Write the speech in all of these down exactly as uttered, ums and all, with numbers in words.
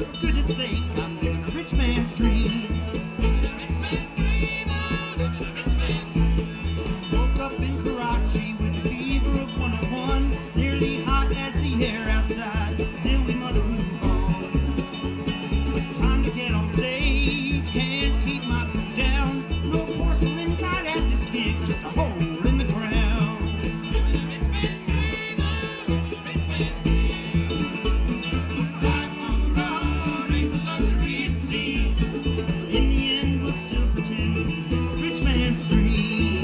but for goodness sake, I'm living a rich man's dream. Rich man's dream, oh, living a rich man's dream. Woke up in Karachi with a fever of one oh one, nearly hot as the air outside. Still we must move on. Time to get on stage, can't keep my foot down. No porcelain kite at this gig, just a hole in the ground. Living a rich man's dream, oh, living a rich man's dream. Life on the road ain't the luxury it seems. In the end, we'll still pretend we live a rich man's dream.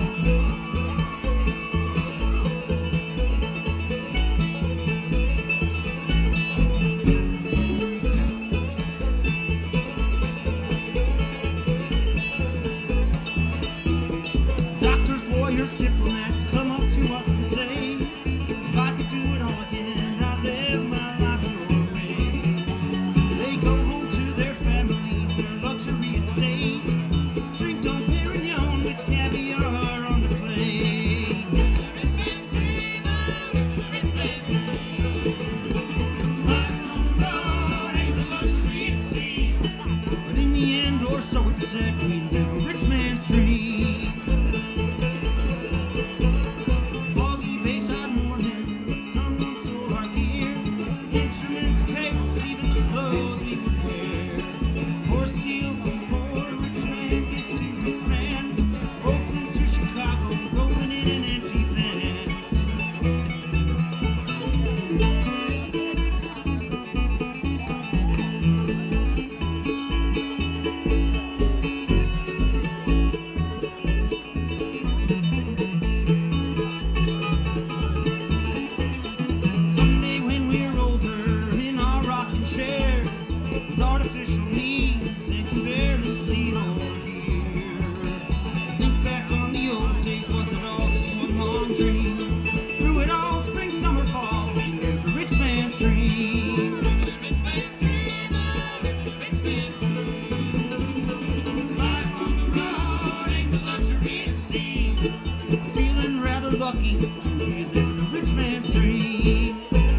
Doctors, lawyers, diplomats come up to us and say, if I could do it all again, I'd live my life your way. They go home to their families, their luxury estate, drink Dom Perignon with caviar on the plate. Rich man's dream, oh, living a rich man's dream. Life on the road ain't the luxury it seems, but in the end, or so it's said, we live a rich man's dream. Foggy Bayside morning, someone stole our gear, instruments, cables, even the clothes we would wear. Pour steel from the poor, rich man gets to the grand. Oakland to Chicago, rolling in an empty van. Someday when we're older, in our rocking chairs, with artificial knees and can barely see or hear. Think back on the old days, was it all just one long dream? Through it all, spring, summer, fall, we lived a rich man's dream. Living a rich man's dream, oh, living a rich man's dream. Life on the road ain't the luxury it seems. I'm feeling rather lucky to be living a rich man's dream.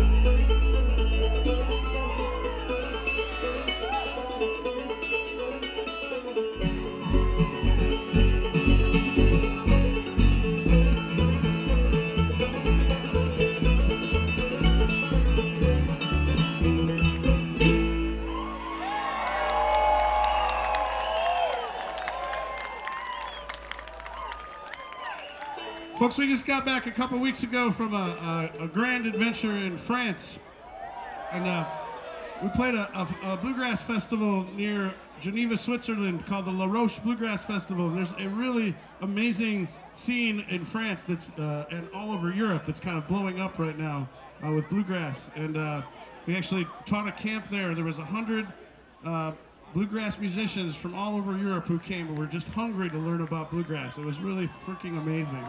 Folks, we just got back a couple weeks ago from a, a, a grand adventure in France. And uh, we played a, a, a bluegrass festival near Geneva, Switzerland called the La Roche Bluegrass Festival. And there's a really amazing scene in France that's uh, and all over Europe that's kind of blowing up right now uh, with bluegrass. And uh, we actually taught a camp there. There was a hundred uh, bluegrass musicians from all over Europe who came and were just hungry to learn about bluegrass. It was really freaking amazing.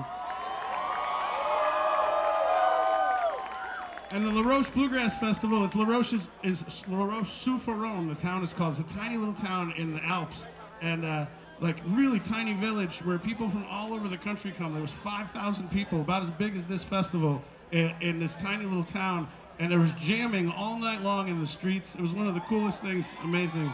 And the La Roche Bluegrass Festival, it's La Roche is, is La Roche-sur-Foron, the town is called. It's a tiny little town in the Alps, and uh, like really tiny village where people from all over the country come. There was five thousand people, about as big as this festival, in, in this tiny little town, and there was jamming all night long in the streets. It was one of the coolest things, amazing.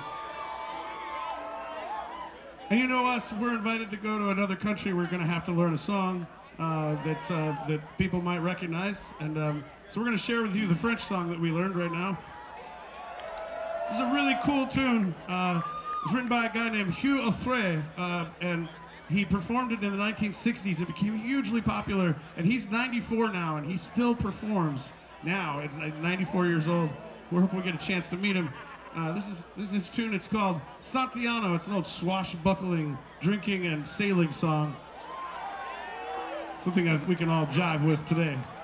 And you know us, if we're invited to go to another country, we're gonna have to learn a song uh, that's, uh, that people might recognize, and um, so we're going to share with you the French song that we learned right now. It's a really cool tune. Uh, it was written by a guy named Hugh Offray, uh, and he performed it in the nineteen sixties. It became hugely popular, and he's ninety-four now, and he still performs now at ninety-four years old. We hope we get a chance to meet him. Uh, this is this is his tune. It's called Santillano. It's an old swashbuckling, drinking, and sailing song. Something I, we can all jive with today.